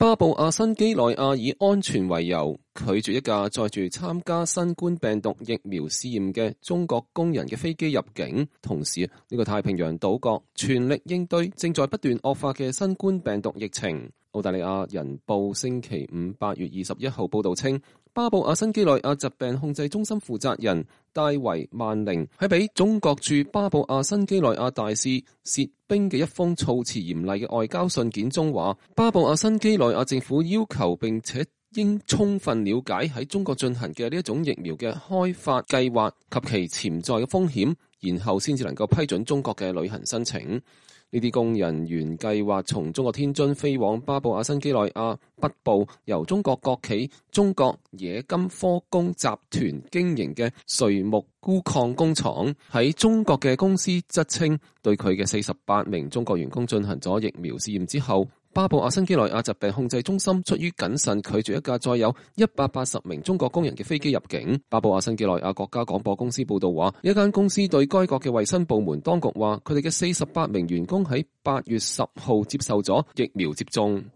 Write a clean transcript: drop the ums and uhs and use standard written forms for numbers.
巴布亞新幾內亞以安全為由，拒絕一架載住參加新冠病毒疫苗試驗嘅中國工人嘅飛機入境。同時，呢個太平洋島國全力應對正在不斷惡化嘅新冠病毒疫情。澳大利亞人報星期五8月21號報道稱，巴布亞新幾內亞疾病控制中心負責人戴維萬寧喺俾中國駐巴布亞新幾內亞大使薛冰嘅一封措辭嚴厲嘅外交信件中話，巴布亞新幾內亞政府要求並且應充分了解喺中國進行嘅呢一種疫苗嘅開發計劃及其潛在嘅風險，然後先至能夠批准中國嘅旅行申請。呢啲工人原計劃從中國天津飛往巴布亞新幾內亞北部，由中國國企中國冶金科工集團經營嘅瑞木钴礦工廠。喺中國嘅公司則稱，對佢嘅48名中國員工進行咗疫苗試驗之後，巴布亞新幾內亞疾病控制中心出於謹慎，拒絕一架載有180名中國工人嘅飛機入境。巴布亞新幾內亞國家廣播公司報道話，一間公司對該國嘅衛生部門當局話，佢哋嘅48名員工喺8月10號接受咗疫苗接種。